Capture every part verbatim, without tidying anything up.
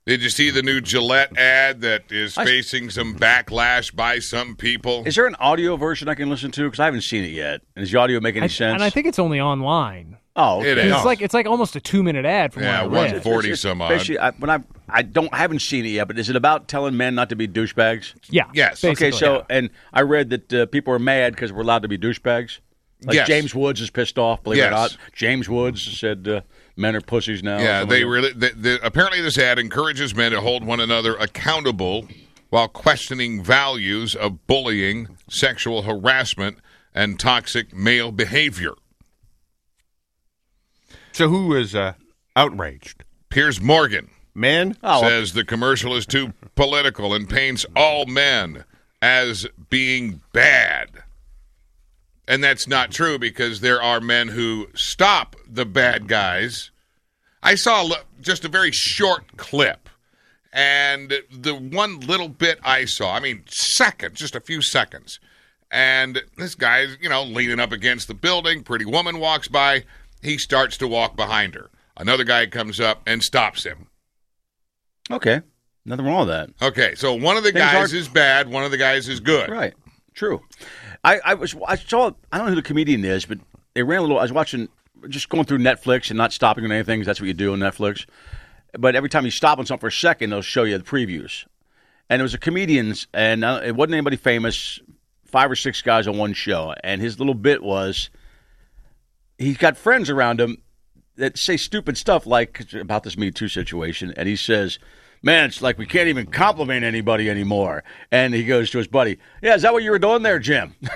Did you see the new Gillette ad that is I, facing some backlash by some people? Is there an audio version I can listen to? Because I haven't seen it yet. Does the audio make any I, sense? And I think it's only online. Oh, okay. It is. It's like it's like almost a two minute ad from yeah, what I read. one forty some odd. Basically, I, when I I don't I haven't seen it yet, but is it about telling men not to be douchebags? Yeah. Yes. Okay, so yeah. and I read that uh, people are mad because we're allowed to be douchebags. Like yes. James Woods is pissed off. Believe yes. it or not, James Woods said uh, men are pussies now. Yeah, they really. They, they, apparently, this ad encourages men to hold one another accountable while questioning values of bullying, sexual harassment, and toxic male behavior. So who is uh, outraged? Piers Morgan Men? Oh, says the commercial is too political and paints all men as being bad. And that's not true because there are men who stop the bad guys. I saw just a very short clip, and the one little bit I saw, I mean, seconds, just a few seconds, and this guy's, you know, leaning up against the building. Pretty woman walks by. He starts to walk behind her. Another guy comes up and stops him. Okay, nothing wrong with that. Okay, so one of the Things guys are- is bad, one of the guys is good. Right, true. I, I was I saw I don't know who the comedian is, but they ran a little. I was watching, just going through Netflix and not stopping on anything. 'Cause that's what you do on Netflix. But every time you stop on something for a second, they'll show you the previews. And it was a comedian's, and uh, it wasn't anybody famous. Five or six guys on one show, and his little bit was he's got friends around him that say stupid stuff like about this Me Too situation, and he says, man, it's like we can't even compliment anybody anymore. And he goes to his buddy, yeah, is that what you were doing there, Jim? Is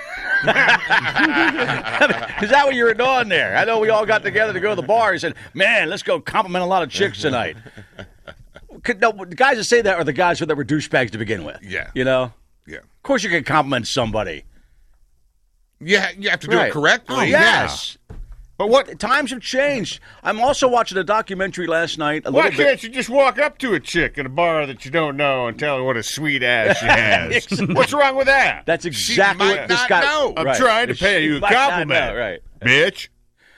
that what you were doing there? I know we all got together to go to the bar. He said, man, let's go compliment a lot of chicks tonight. Could, no, the guys that say that are the guys that were douchebags to begin with. Yeah. You know? Yeah. Of course you can compliment somebody. Yeah, you have to do Right. it correctly. Oh, yes. But what? Times have changed. I'm also watching a documentary last night. A Why little can't bit. you just walk up to a chick in a bar that you don't know and tell her what a sweet ass she has? What's wrong with that? That's exactly might what this not guy. know. I'm Right. trying to pay you a She might not compliment, know, right? bitch.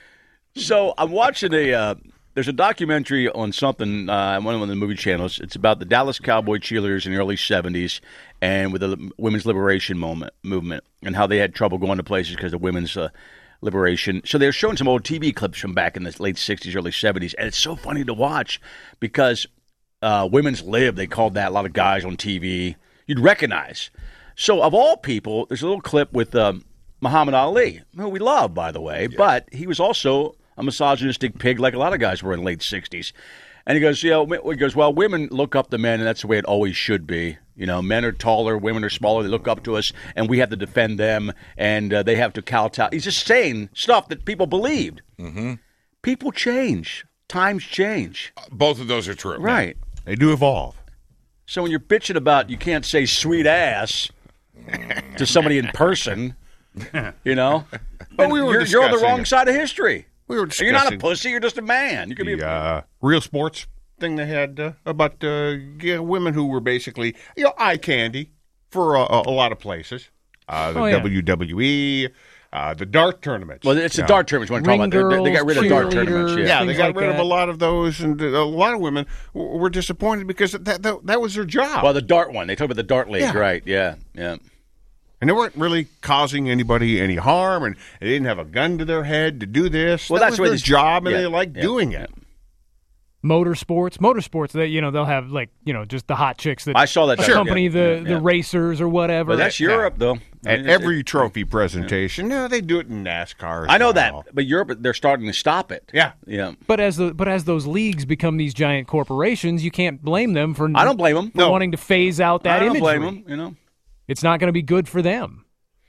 So I'm watching a. Uh, there's a documentary on something uh, on one of the movie channels. It's about the Dallas Cowboy cheerleaders in the early seventies and with the women's liberation moment movement and how they had trouble going to places because of women's uh, liberation. So they're showing some old T V clips from back in the late sixties, early seventies, and it's so funny to watch because uh, Women's Lib, they called that, a lot of guys on T V you'd recognize. So of all people, there's a little clip with um, Muhammad Ali, who we love, by the way, yes. But he was also a misogynistic pig like a lot of guys were in the late sixties. And he goes, you know, he goes, well, women look up to men, and that's the way it always should be. You know, men are taller, women are smaller. They look up to us, and we have to defend them, and uh, they have to kowtow. He's just saying stuff that people believed. Mm-hmm. People change. Times change. Both of those are true. Right. They do evolve. So when you're bitching about you can't say sweet ass to somebody in person, you know, But we were you're, you're on the discussing wrong it. side of history. We were You're not a discussing pussy. You're just a man. You can be the a uh, Real Sports thing they had uh, about uh, yeah, women who were basically, you know, eye candy for uh, a, a lot of places. Uh, the Oh, yeah. W W E, uh, the dart tournaments. Well, it's the you know. dart tournaments. We're talking Ring about. They, they got girls, rid of dart tournaments. cheerleaders. Yeah. Yeah, they things got like rid of that. a lot of those, and a lot of women w- were disappointed because that that, that was their job. Well, the dart one. They talk about the dart league, Yeah. right? Yeah, yeah. And they weren't really causing anybody any harm, and they didn't have a gun to their head to do this. Well, that that's was where their this- job, and yeah, they liked yeah, doing yeah. it. Motorsports, motorsports. That you know they'll have like you know just the hot chicks that I saw that. accompany yeah, the yeah, the yeah. racers or whatever. But that's Europe, though. I At mean, it's- every trophy presentation, no, they do it in NASCAR. as I know well. that, but Europe, they're starting to stop it. Yeah. Yeah. But as the but as those leagues become these giant corporations, you can't blame them for I don't blame them. for wanting to phase out that I don't imagery. blame them. You know. It's not going to be good for them.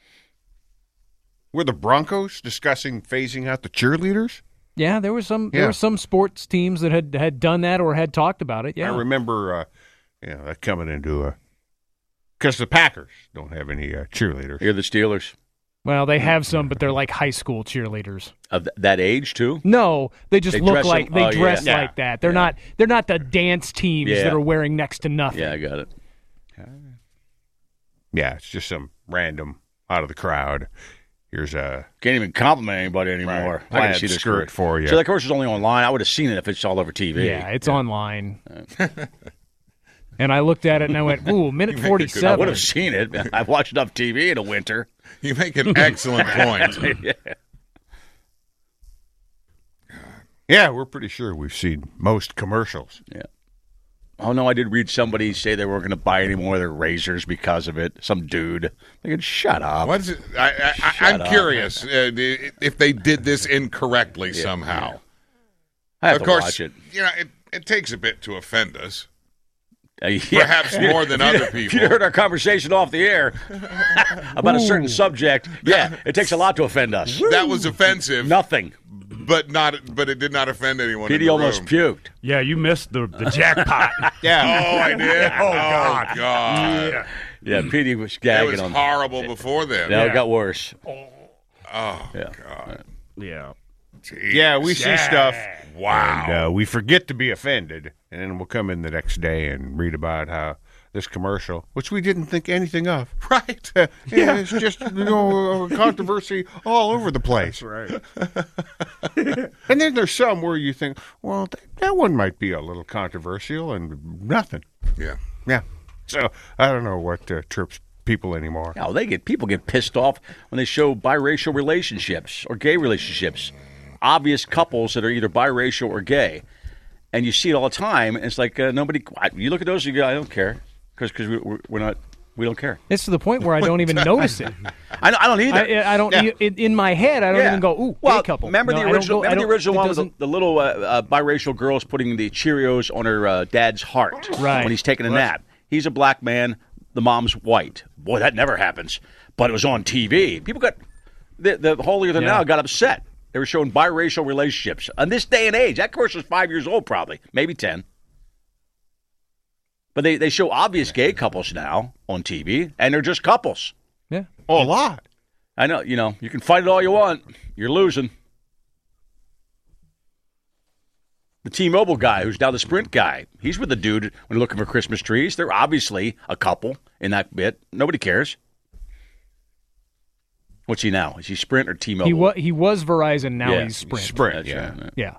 Were the Broncos discussing phasing out the cheerleaders? Yeah, there was some there Yeah. were some sports teams that had had done that or had talked about it. Yeah, I remember, uh, you know, that coming into a because the Packers don't have any uh, cheerleaders. You're the Steelers well, they have some, but they're like high school cheerleaders. of th- that age too. No, they just They look dress like them- they oh, yeah. dress Yeah. like that. They're Yeah. not they're not the dance teams Yeah. that are wearing next to nothing. Yeah, I got it. Yeah, it's just some random out of the crowd. Here's a Can't even compliment anybody anymore. Right. I can Plaid see this skirt commercial. for you. So that commercial is only online. I would have seen it if it's all over T V. Yeah, it's online. And I looked at it and I went, ooh, minute You make a good I forty-seven. would have seen it. I've watched enough T V in the winter. You make an excellent point. Yeah. Yeah, we're pretty sure we've seen most commercials. Yeah. Oh, no, I did read somebody say they weren't going to buy any more of their razors because of it. Some dude. They could shut up. What's it? I, I, I, I'm up. curious uh, if they did this incorrectly somehow. I have Of to course, watch it. you know, it, it takes a bit to offend us. Uh, yeah. Perhaps more than other If people. you heard our conversation off the air about a certain subject, yeah, it takes a lot to offend us. That was offensive, Nothing. but not. But it did not offend anyone. P in D the almost room. puked. Yeah, you missed the, the jackpot. Yeah. Oh, I did. Oh, God. God. Yeah. Yeah, P D was It gagging was on. horrible before then. Now it Yeah. got worse. Oh Yeah. God. Yeah. Jeez. Yeah, we see stuff. Wow. And uh, we forget to be offended, and then we'll come in the next day and read about how this commercial, which we didn't think anything of. Right. yeah, it's just you know controversy all over the place. Right. And then there's some where you think, well, that, that one might be a little controversial, and nothing. Yeah. Yeah. So I don't know what uh, trips people anymore. Oh, they get people get pissed off when they show biracial relationships or gay relationships, obvious couples that are either biracial or gay, and you see it all the time. And it's like uh, nobody. You look at those, you go, I don't care, because because we, we're, we're not. We don't care. It's to the point where I don't even notice it. I, I don't either. I, I don't. Yeah. In, in my head, I don't Yeah. even go, ooh, well, gay couple. Remember No, the I don't original? go- I remember the don't- original it one with the, doesn't- the little uh, uh, biracial girls putting the Cheerios on her uh, dad's heart Right. when he's taking a nap. He's a black man. The mom's white. Boy, that never happens. But it was on T V. People got the, the holier than Yeah. thou got upset. They were showing biracial relationships on this day and age. That commercial's five years old, probably, maybe ten. But they, they show obvious gay couples now on T V, and they're just couples. Yeah. Oh, a lot. I know, you know, you can fight it all you want. You're losing. The T-Mobile guy, who's now the Sprint guy, he's with the dude when they're looking for Christmas trees. They're obviously a couple in that bit. Nobody cares. What's he now? Is he Sprint or T-Mobile? He was he was Verizon. Now Yeah, he's Sprint. Sprint, That's yeah. right. Yeah.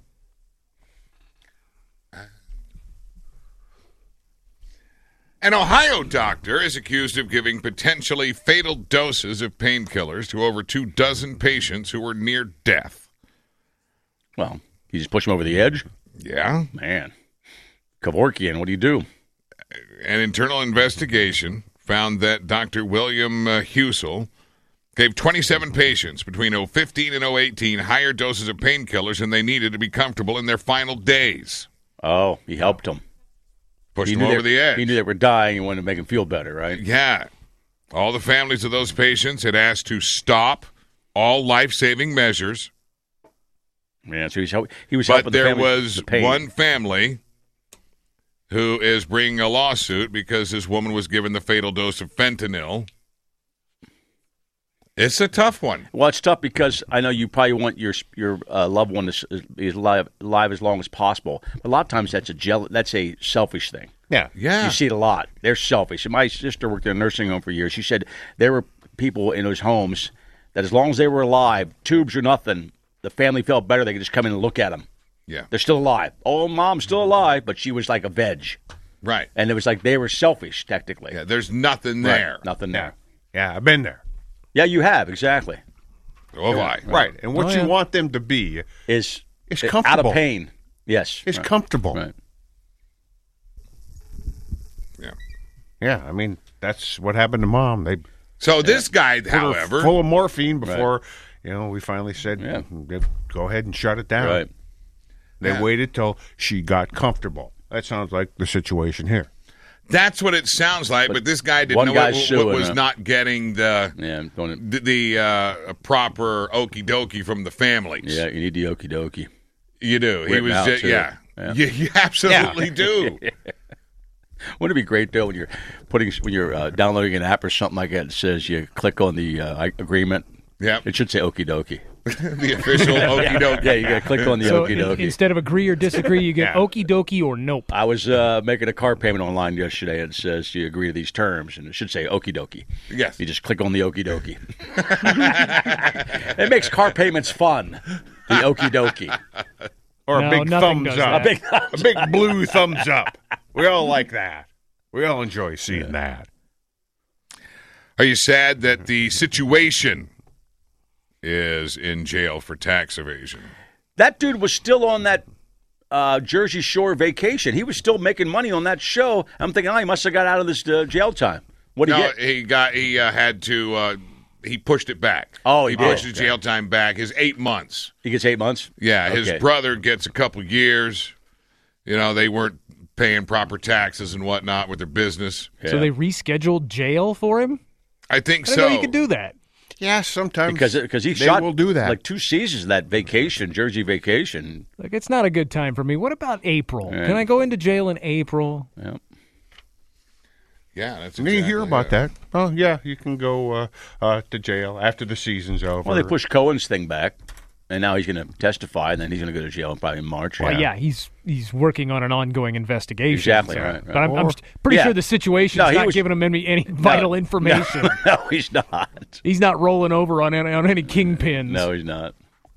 An Ohio doctor is accused of giving potentially fatal doses of painkillers to over two dozen patients who were near death. Well, you just push him over the edge? Yeah. Man. Kevorkian, what do you do? An internal investigation found that Doctor William uh, Husel gave twenty-seven patients between oh fifteen and oh eighteen higher doses of painkillers than they needed to be comfortable in their final days. Oh, he helped them. Pushed He them knew over they, the edge. He knew they were dying and wanted to make them feel better, right? Yeah. All the families of those patients had asked to stop all life-saving measures, Yeah, so he's, help- he was but helping the there family was with the pain. one family who is bringing a lawsuit because this woman was given the fatal dose of fentanyl. It's a tough one. Well, it's tough because I know you probably want your your uh, loved one to be alive, alive as long as possible. But a lot of times that's a jeal- that's a selfish thing. Yeah. Yeah. You see it a lot. They're selfish. And my sister worked in a nursing home for years. She said there were people in those homes that as long as they were alive, tubes or nothing, the family felt better. They could just come in and look at them. Yeah. They're still alive. Oh, mom's still alive, but she was like a veg. Right. And it was like they were selfish, technically. Yeah, there's nothing Right. there. Nothing Yeah. there. Yeah, I've been there. Yeah, you have, exactly. So have I. Right. And what Oh, you yeah. want them to be Is It's uh, out comfortable. of pain. Yes. is Right. comfortable. Right. Yeah. Yeah, I mean, that's what happened to Mom. They So this guy, put her however, full of morphine before, you know, we finally said, Yeah. go ahead and shut it down. Right. They Yeah. waited till she got comfortable. That sounds like the situation here. that's what it sounds like. But, this guy didn't one know guy's what, what suing, was huh? not getting the Yeah. Don't, the, the uh, proper okie dokie from the families. yeah, you need the okie dokie. You do. He Written was, out, uh, too. yeah. Yeah. You, you absolutely do. Wouldn't it be great though when you're putting when you're uh, downloading an app or something like that? It says you click on the uh, agreement. Yeah. It should say okie dokie. The official okie dokie. Yeah, you got to click on the So okie in- dokie. instead of agree or disagree, you get Yeah. okie dokie or nope. I was uh, making a car payment online yesterday, and it says you agree to these terms, and it should say okie dokie. Yes. You just click on the okie dokie. It makes car payments fun. The okie dokie. Or No, a big nothing thumbs does up. that. A big a big blue thumbs up. We all like that. We all enjoy seeing yeah. that. Are you sad that the situation is in jail for tax evasion? That dude was still on that uh, Jersey Shore vacation. He was still making money on that show. I'm thinking, oh, he must have got out of this uh, jail time. What did no, he get? he got. He uh, had to. Uh, he pushed it back. Oh, he, he did. pushed his jail time back. His eight months. He gets eight months. Yeah, okay. his brother gets a couple years. You know, they weren't paying proper taxes and whatnot with their business. So yeah. they rescheduled jail for him? I think I didn't so. know you could do that. Yeah, sometimes because because he they shot will do that. like two seasons of that vacation, Jersey vacation. Like, it's not a good time for me. What about April? Yeah. Can I go into jail in April? Yeah. Yeah, that's you exactly hear about it. that. Oh, yeah, you can go uh, uh, to jail after the season's over. Well, they pushed Cohen's thing back, and now he's going to testify, and then he's going to go to jail probably in March. Well, yeah, he's he's working on an ongoing investigation. Exactly, so. right, right. But I'm, I'm Or- pretty yeah. sure the situation's No, he not was- giving him any, any vital No, information. No, no, he's not. He's not rolling over on any, on any kingpins. No, he's not.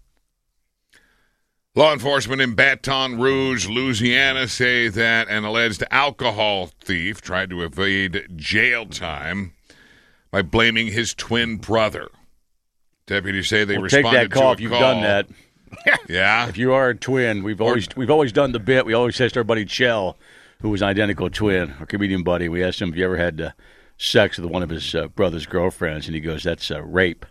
Law enforcement in Baton Rouge, Louisiana, say that an alleged alcohol thief tried to evade jail time by blaming his twin brother. Deputies say they We'll take responded that call to if a you've call. done that. Yeah. If you are a twin, we've always we've always done the bit. We always asked our buddy Chell, who was an identical twin, our comedian buddy. We asked him if you ever had uh, sex with one of his uh, brother's girlfriends, and he goes, "That's uh, rape."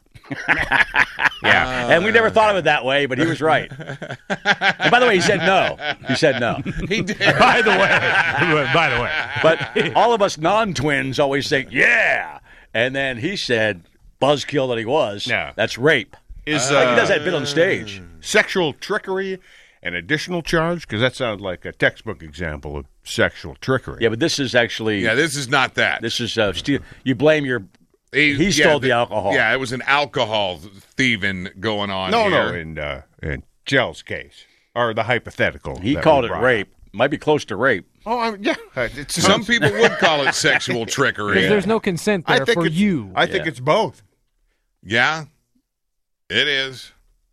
Yeah, and we never thought of it that way, but he was right. And by the way, he said no. He said no. He did. By the way, by the way, But all of us non-twins always think, "Yeah," and then he said, buzzkill that he was, Yeah. "That's rape." Is Like he uh, does that bit on stage. sexual trickery an additional charge? Because that sounds like a textbook example of sexual trickery. Yeah, but this is actually Yeah, this is not that. this is uh, steal. You blame your. He stole the alcohol. Yeah, it was an alcohol thieving going on No, here. no, in uh, in Jell's case, or the hypothetical. He that called we it brought rape. Might be close to rape. up. Oh, I, yeah. It's, Some people would call it sexual trickery. Because there's no consent I there think for it's, you. I think Yeah. it's both. Yeah, it is.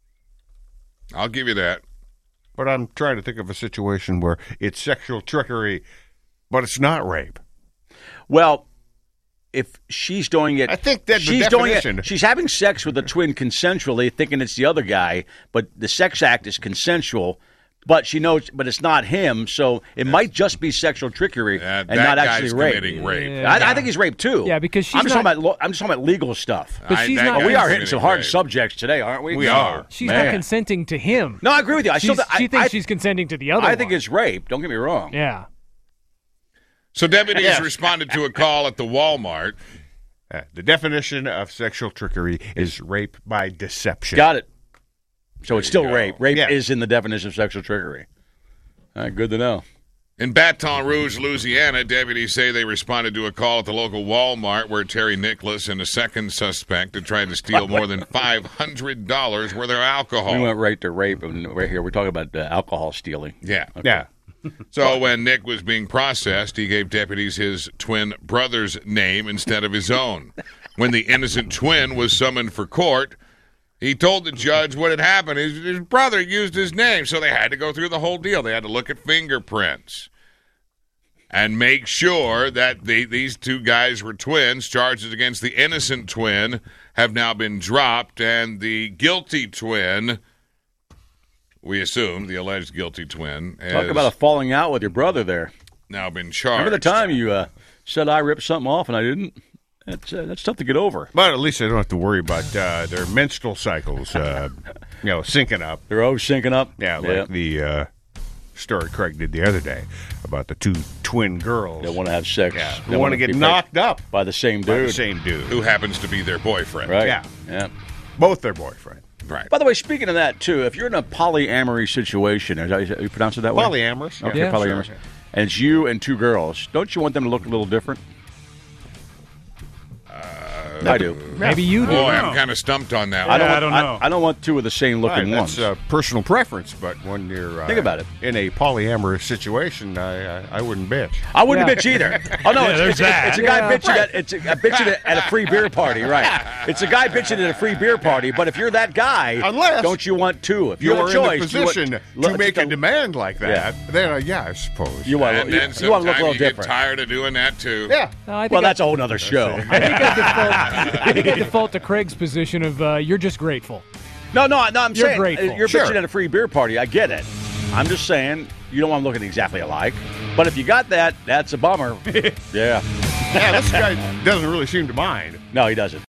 I'll give you that. But I'm trying to think of a situation where it's sexual trickery, but it's not rape. Well, if she's doing it, I think that's the she's doing definition. it. She's having sex with a twin consensually, thinking it's the other guy, but the sex act is consensual. But she knows, but it's not him, so it might just be sexual trickery Yeah, and that not guy's actually rape. committing rape. Yeah. I, I think he's raped too. Yeah, because she's I'm just not- talking about. lo- I'm just talking about legal stuff. But I- she's that not- guy's we are hitting committing some hard rape. subjects today, aren't we? We No. are. She's Man. not consenting to him. No, I agree with you. I She's- still. I, she thinks I, she's consenting to the other I think one. it's rape. Don't get me wrong. Yeah. So deputies Yes. responded to a call at the Walmart. Uh, the definition of sexual trickery is rape by deception. Got it. So it's still you go. rape. Rape Yeah. is in the definition of sexual trickery. All right, good to know. In Baton Rouge, Louisiana, deputies say they responded to a call at the local Walmart where Terry Nicholas and a second suspect had tried to steal more than five hundred dollars worth of alcohol. We went right to rape, and right here we're talking about uh, alcohol stealing. Yeah. Yeah. So when Nick was being processed, he gave deputies his twin brother's name instead of his own. When the innocent twin was summoned for court, he told the judge what had happened. His, his brother used his name, so they had to go through the whole deal. They had to look at fingerprints and make sure that the, these two guys were twins. Charges against the innocent twin have now been dropped, and the guilty twin, we assume the alleged guilty twin, has Talk about a falling out with your brother there. now been charged. Remember the time you uh, said I ripped something off and I didn't? That's uh, that's tough to get over. But at least they don't have to worry about uh, their menstrual cycles, uh, you know, syncing up. They're always syncing up. Yeah, like the uh, story Craig did the other day about the two twin girls. They want to have sex. Yeah, They who want to get be knocked up by the same by dude. the same dude. Who happens to be their boyfriend. Right. Yeah. Yeah. Both their boyfriend. Right. By the way, speaking of that too, if you're in a polyamory situation, is that, is that- you pronounce it that way? Polyamorous. Okay, Yeah, polyamorous. sure. And it's you and two girls. Don't you want them to look a little different? I do. Maybe you do. Boy, I'm kind of stumped on that I one. don't. Yeah, want, I don't know. I, don't want two of the same Right, looking that's ones. uh, personal preference, but when you're uh, Think about it. in a polyamorous situation, I I, I wouldn't bitch. I wouldn't Yeah. bitch either. Oh no, Yeah, it's, there's it's, that. it's a guy Yeah. bitching at it's a, a bitching at, at a free beer party, right? It's a guy bitching at a free beer party. But if you're that guy, Unless don't you want two? If you You're have a choice, in the position you want, to look, make just a demand like that, then uh, yeah, I suppose. You want, And you, then you want to look a sometimes little you get different. tired of doing that too. yeah. No, I think Well, I, that's a whole other show. I think I default, I think I default to Craig's position of uh, you're just grateful. No, no, no. I'm You're saying grateful. uh, you're Sure. bitching at a free beer party. I get it. I'm just saying you don't want them looking exactly alike. But if you got that, that's a bummer. Yeah. Yeah, this guy doesn't really seem to mind. No, he doesn't.